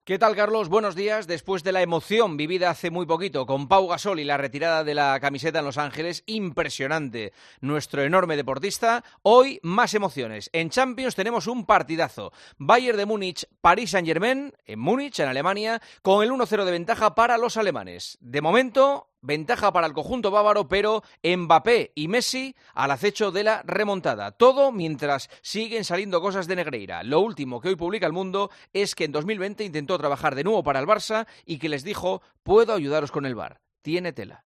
¿Qué tal, Carlos? Buenos días. Después de la emoción vivida hace muy poquito con Pau Gasol y la retirada de la camiseta en Los Ángeles, impresionante nuestro enorme deportista, hoy más emociones. En Champions tenemos un partidazo. Bayern de Múnich, Paris Saint-Germain, en Múnich, en Alemania, con el 1-0 de ventaja para los alemanes. De momento, ventaja para el conjunto bávaro, pero Mbappé y Messi al acecho de la remontada. Todo mientras siguen saliendo cosas de Negreira. Lo último que hoy publica El Mundo es que en 2020 intentó trabajar de nuevo para el Barça y que les dijo: puedo ayudaros con el VAR. Tiene tela.